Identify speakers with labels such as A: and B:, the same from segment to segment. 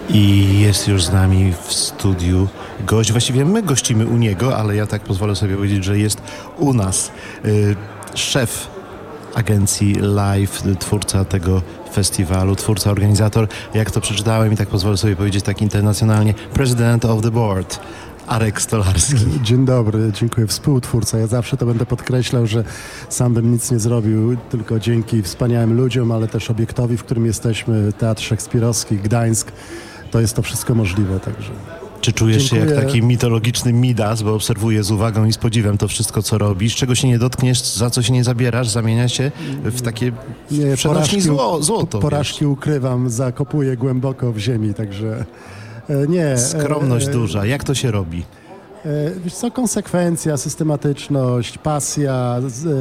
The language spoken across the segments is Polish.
A: I jest już z nami w studiu gość. Właściwie my gościmy u niego, ale ja tak pozwolę sobie powiedzieć, że jest u nas szef agencji Live, twórca tego festiwalu, twórca, organizator, jak to przeczytałem i tak pozwolę sobie powiedzieć tak internacjonalnie, President of the Board, Arek Stolarski.
B: Dzień dobry, dziękuję. Współtwórca. Ja zawsze to będę podkreślał, że sam bym nic nie zrobił, tylko dzięki wspaniałym ludziom, ale też obiektowi, w którym jesteśmy, Teatr Szekspirowski, Gdańsk, to jest to wszystko możliwe, także...
A: Czy czujesz się jak taki mitologiczny Midas, bo obserwuję z uwagą i z podziwem to wszystko, co robisz? Czego się nie dotkniesz, za co się nie zabierasz, zamienia się w takie przenośni złoto.
B: Porażki ukrywam, zakopuję głęboko w ziemi, także nie.
A: Skromność duża. Jak to się robi?
B: Wiesz co, konsekwencja, systematyczność, pasja.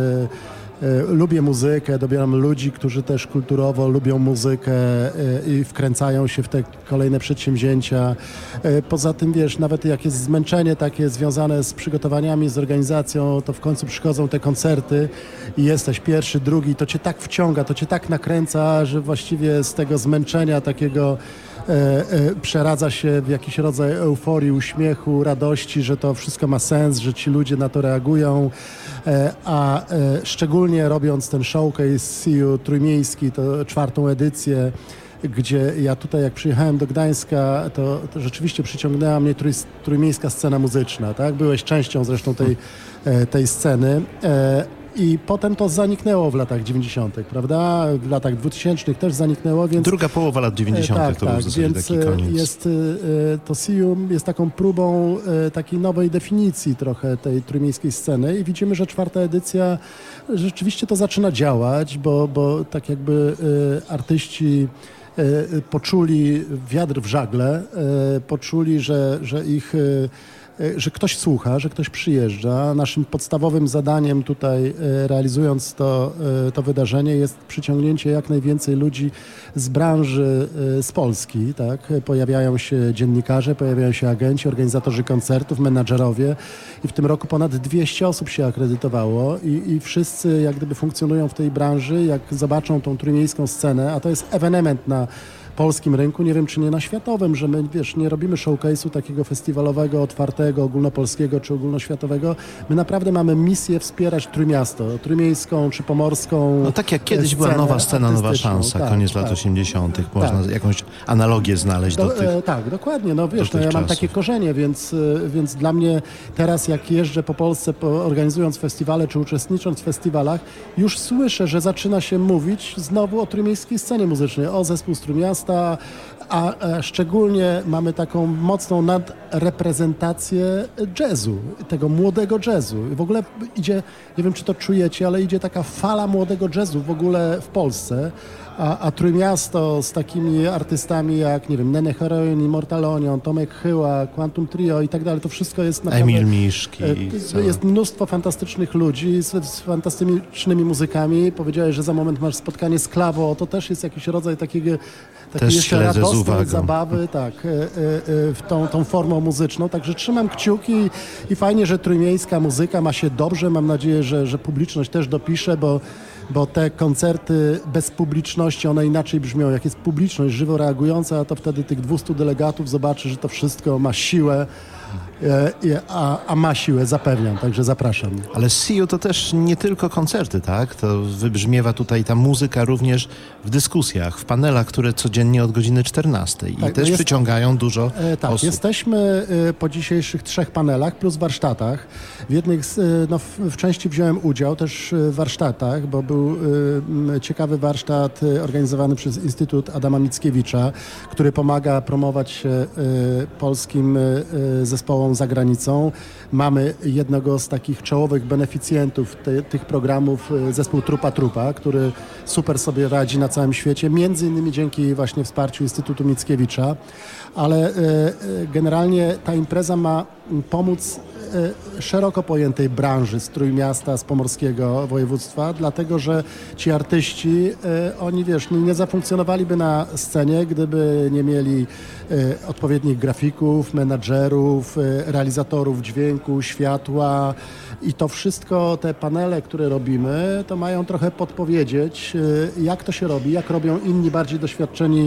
B: Lubię muzykę, dobieram ludzi, którzy też kulturowo lubią muzykę i wkręcają się w te kolejne przedsięwzięcia. Poza tym, wiesz, nawet jak jest zmęczenie takie związane z przygotowaniami, z organizacją, to w końcu przychodzą te koncerty i jesteś pierwszy, drugi, to cię tak wciąga, to cię tak nakręca, że właściwie z tego zmęczenia takiego przeradza się w jakiś rodzaj euforii, uśmiechu, radości, że to wszystko ma sens, że ci ludzie na to reagują, a szczególnie robiąc ten showcase See You trójmiejski, to 4. edycję, gdzie ja tutaj jak przyjechałem do Gdańska, to rzeczywiście przyciągnęła mnie trójmiejska scena muzyczna, tak? Byłeś częścią zresztą tej sceny. I potem to zaniknęło w latach 90., prawda? W latach 2000 też zaniknęło, więc...
A: Druga połowa lat 90. to był w zasadzie taki koniec.
B: Jest, to SIUM jest taką próbą takiej nowej definicji trochę tej trójmiejskiej sceny i widzimy, że 4. edycja rzeczywiście to zaczyna działać, bo tak jakby artyści poczuli wiatr w żagle, poczuli, że ktoś słucha, że ktoś przyjeżdża. Naszym podstawowym zadaniem tutaj, realizując to wydarzenie, jest przyciągnięcie jak najwięcej ludzi z branży, z Polski. Tak? Pojawiają się dziennikarze, pojawiają się agenci, organizatorzy koncertów, menadżerowie i w tym roku ponad 200 osób się akredytowało i wszyscy jak gdyby funkcjonują w tej branży, jak zobaczą tą trójmiejską scenę, a to jest ewenement na polskim rynku, nie wiem czy nie na światowym, że my, wiesz, nie robimy showcase'u takiego festiwalowego, otwartego, ogólnopolskiego czy ogólnoświatowego. My naprawdę mamy misję wspierać Trójmiasto, trójmiejską czy pomorską.
A: No tak jak kiedyś była Nowa Scena, Nowa Szansa, tak, koniec lat 80. Można jakąś analogię znaleźć do tych.
B: Tak, dokładnie. No wiesz, ja mam takie korzenie, więc dla mnie teraz jak jeżdżę po Polsce organizując festiwale czy uczestnicząc w festiwalach, już słyszę, że zaczyna się mówić znowu o trójmiejskiej scenie muzycznej, o zespół z Trójmiasta, a szczególnie mamy taką mocną nadreprezentację jazzu, tego młodego jazzu. W ogóle idzie, nie wiem czy to czujecie, ale idzie taka fala młodego jazzu w ogóle w Polsce, a Trójmiasto z takimi artystami jak, nie wiem, Nene Heroin, Immortal Onion, Tomek Chyła, Quantum Trio i tak dalej, to wszystko jest naprawdę...
A: Emil Miszki.
B: Jest mnóstwo fantastycznych ludzi z fantastycznymi muzykami. Powiedziałeś, że za moment masz spotkanie z Klawo, to też jest jakiś rodzaj takiej jeszcze radosnej zabawy, tak, tą formą muzyczną. Także trzymam kciuki i fajnie, że trójmiejska muzyka ma się dobrze. Mam nadzieję, że publiczność też dopisze, bo te koncerty bez publiczności, one inaczej brzmią. Jak jest publiczność żywo reagująca, to wtedy tych 200 delegatów zobaczy, że to wszystko ma siłę, a ma siłę, zapewniam, także zapraszam.
A: Ale See You to też nie tylko koncerty, tak? To wybrzmiewa tutaj ta muzyka również w dyskusjach, w panelach, które codziennie od godziny 14 i
B: tak,
A: też przyciągają dużo osób.
B: Jesteśmy po dzisiejszych 3 panelach plus warsztatach. W części wziąłem udział też w warsztatach, bo był ciekawy warsztat organizowany przez Instytut Adama Mickiewicza, który pomaga promować się polskim zespołom za granicą. Mamy jednego z takich czołowych beneficjentów tych programów, zespół Trupa Trupa, który super sobie radzi na całym świecie, między innymi dzięki właśnie wsparciu Instytutu Mickiewicza, ale generalnie ta impreza ma pomóc szeroko pojętej branży z Trójmiasta, z pomorskiego województwa, dlatego że ci artyści, oni wiesz, nie zafunkcjonowaliby na scenie, gdyby nie mieli odpowiednich grafików, menadżerów, realizatorów dźwięku, światła i to wszystko, te panele, które robimy, to mają trochę podpowiedzieć, jak to się robi, jak robią inni bardziej doświadczeni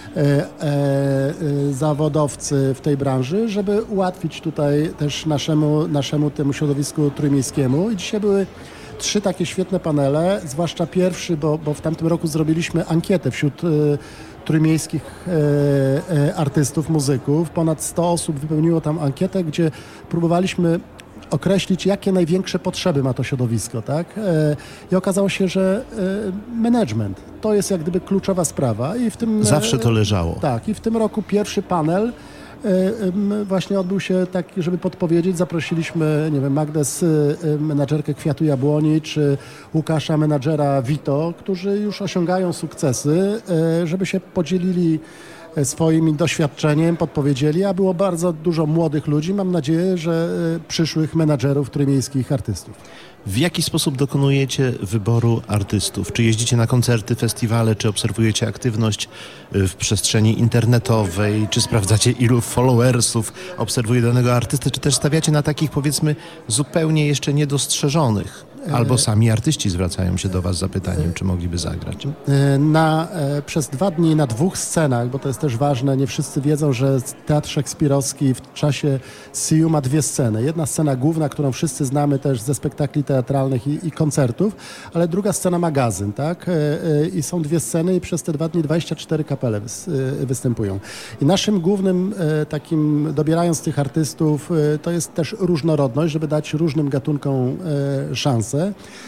B: zawodowcy w tej branży, żeby ułatwić tutaj też naszemu temu środowisku trójmiejskiemu. I dzisiaj były 3 takie świetne panele, zwłaszcza pierwszy, bo w tamtym roku zrobiliśmy ankietę wśród trójmiejskich artystów, muzyków. Ponad 100 osób wypełniło tam ankietę, gdzie próbowaliśmy określić, jakie największe potrzeby ma to środowisko, tak? I okazało się, że management to jest jak gdyby kluczowa sprawa. I w tym,
A: Zawsze to leżało.
B: Tak, i w tym roku pierwszy panel właśnie odbył się taki, żeby podpowiedzieć. Zaprosiliśmy, nie wiem, Magdę, menadżerkę Kwiatu Jabłoni, czy Łukasza, menadżera Vito, którzy już osiągają sukcesy, żeby się podzielili swoim doświadczeniem, podpowiedzieli, a było bardzo dużo młodych ludzi, mam nadzieję, że przyszłych menadżerów trójmiejskich artystów.
A: W jaki sposób dokonujecie wyboru artystów? Czy jeździcie na koncerty, festiwale, czy obserwujecie aktywność w przestrzeni internetowej, czy sprawdzacie, ilu followersów obserwuje danego artysty, czy też stawiacie na takich, powiedzmy, zupełnie jeszcze niedostrzeżonych? Albo sami artyści zwracają się do was z zapytaniem, czy mogliby zagrać.
B: Przez 2 dni na 2 scenach, bo to jest też ważne, nie wszyscy wiedzą, że Teatr Szekspirowski w czasie SIU ma 2 sceny. Jedna scena główna, którą wszyscy znamy też ze spektakli teatralnych i koncertów, ale druga scena magazyn, tak? I są 2 sceny i przez te 2 dni 24 kapele występują. I naszym głównym takim, dobierając tych artystów, to jest też różnorodność, żeby dać różnym gatunkom szansę.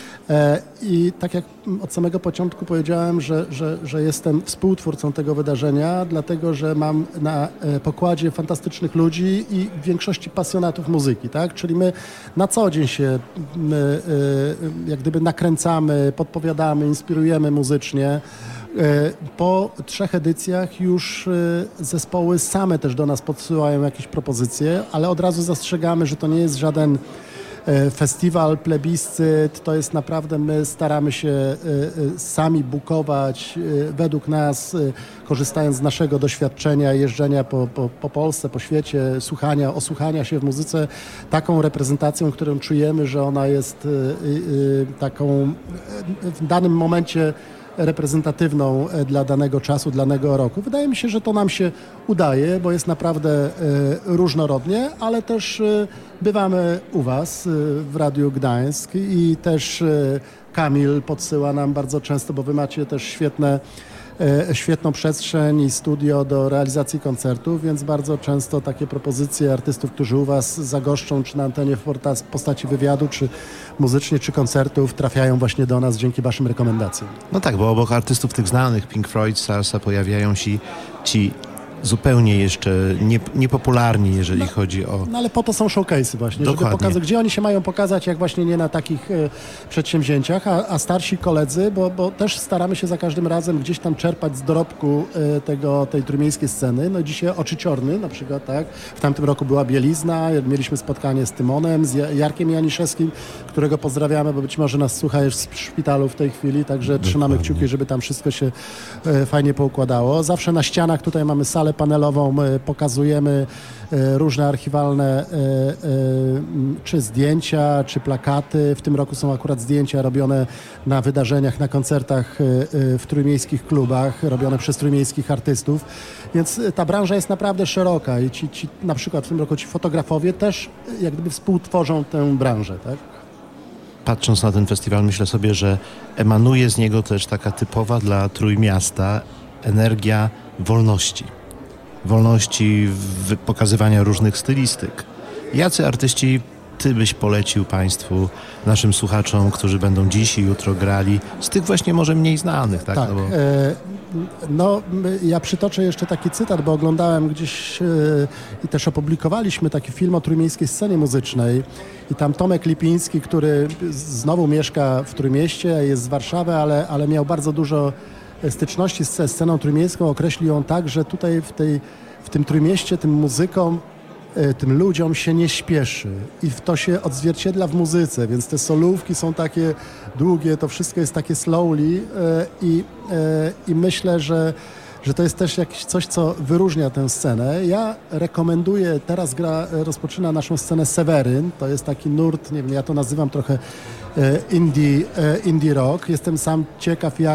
B: I tak jak od samego początku powiedziałem, że jestem współtwórcą tego wydarzenia, dlatego że mam na pokładzie fantastycznych ludzi i w większości pasjonatów muzyki, tak? Czyli my na co dzień się jak gdyby nakręcamy, podpowiadamy, inspirujemy muzycznie. Po 3 edycjach już zespoły same też do nas podsyłają jakieś propozycje, ale od razu zastrzegamy, że to nie jest żaden festiwal, plebiscyt, to jest naprawdę, my staramy się sami bukować według nas, korzystając z naszego doświadczenia, jeżdżenia po Polsce, po świecie, osłuchania się w muzyce, taką reprezentacją, którą czujemy, że ona jest taką w danym momencie reprezentatywną dla danego czasu, dla danego roku. Wydaje mi się, że to nam się udaje, bo jest naprawdę różnorodnie, ale też bywamy u was w Radiu Gdańsk i też Kamil podsyła nam bardzo często, bo wy macie też świetną przestrzeń i studio do realizacji koncertów, więc bardzo często takie propozycje artystów, którzy u was zagoszczą, czy na antenie w postaci wywiadu, czy muzycznie, czy koncertów, trafiają właśnie do nas dzięki waszym rekomendacjom.
A: No tak, bo obok artystów tych znanych, Pink Floyd, Sarsa, pojawiają się ci zupełnie jeszcze niepopularni, jeżeli chodzi o...
B: No ale po to są showcase'y właśnie,
A: Dokładnie.
B: żeby pokazać, gdzie oni się mają pokazać, jak właśnie nie na takich przedsięwzięciach, a starsi koledzy, bo też staramy się za każdym razem gdzieś tam czerpać z dorobku tej trójmiejskiej sceny. No dzisiaj Oczy Ciorny na przykład, tak? W tamtym roku była Bielizna, mieliśmy spotkanie z Tymonem, z Jarkiem Janiszewskim, którego pozdrawiamy, bo być może nas słucha już w szpitalu w tej chwili, także trzymamy kciuki, żeby tam wszystko się fajnie poukładało. Zawsze na ścianach tutaj mamy salę panelową, pokazujemy różne archiwalne czy zdjęcia, czy plakaty. W tym roku są akurat zdjęcia robione na wydarzeniach, na koncertach w trójmiejskich klubach, robione przez trójmiejskich artystów, więc ta branża jest naprawdę szeroka i ci na przykład w tym roku ci fotografowie też jak gdyby współtworzą tę branżę, tak?
A: Patrząc na ten festiwal, myślę sobie, że emanuje z niego też taka typowa dla Trójmiasta energia wolności pokazywania różnych stylistyk. Jacy artyści ty byś polecił państwu, naszym słuchaczom, którzy będą dziś i jutro grali, z tych właśnie może mniej znanych, tak?
B: Tak. Ja przytoczę jeszcze taki cytat, bo oglądałem gdzieś i też opublikowaliśmy taki film o trójmiejskiej scenie muzycznej i tam Tomek Lipiński, który znowu mieszka w Trójmieście, jest z Warszawy, ale miał bardzo dużo styczności ze sceną trójmiejską, określił ją tak, że tutaj w tym Trójmieście, tym muzykom, tym ludziom się nie śpieszy i to się odzwierciedla w muzyce, więc te solówki są takie długie, to wszystko jest takie slowly i myślę, że to jest też jakieś coś, co wyróżnia tę scenę. Ja rekomenduję, teraz rozpoczyna naszą scenę Seweryn, to jest taki nurt, nie wiem, ja to nazywam trochę indie rock. Jestem sam ciekaw, jak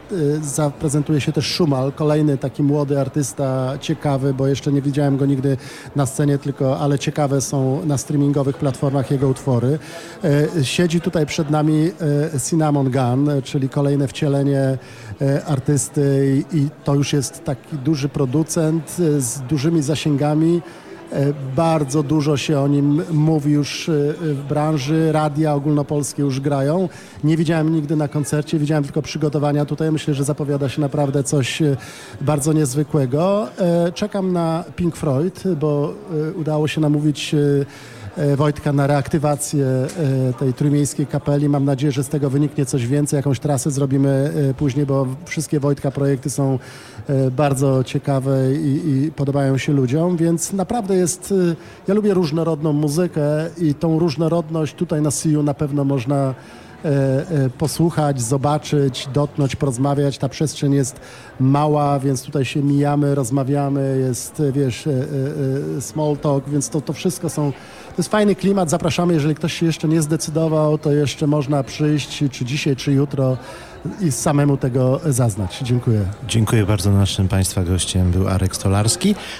B: zaprezentuje się też Szumal, kolejny taki młody artysta, ciekawy, bo jeszcze nie widziałem go nigdy na scenie, ale ciekawe są na streamingowych platformach jego utwory. Siedzi tutaj przed nami Cinnamon Gun, czyli kolejne wcielenie artysty i to już jest taki duży producent z dużymi zasięgami. Bardzo dużo się o nim mówi już w branży, radia ogólnopolskie już grają. Nie widziałem nigdy na koncercie, widziałem tylko przygotowania tutaj. Myślę, że zapowiada się naprawdę coś bardzo niezwykłego. Czekam na Pink Floyd, bo udało się namówić Wojtka na reaktywację tej trójmiejskiej kapeli. Mam nadzieję, że z tego wyniknie coś więcej, jakąś trasę zrobimy później, bo wszystkie Wojtka projekty są bardzo ciekawe i podobają się ludziom, więc naprawdę ja lubię różnorodną muzykę i tą różnorodność tutaj na See You na pewno można posłuchać, zobaczyć, dotknąć, porozmawiać. Ta przestrzeń jest mała, więc tutaj się mijamy, rozmawiamy, jest, small talk, więc to wszystko to jest fajny klimat. Zapraszamy, jeżeli ktoś się jeszcze nie zdecydował, to jeszcze można przyjść, czy dzisiaj, czy jutro i samemu tego zaznać. Dziękuję.
A: Dziękuję bardzo. Naszym Państwa gościem był Arek Stolarski.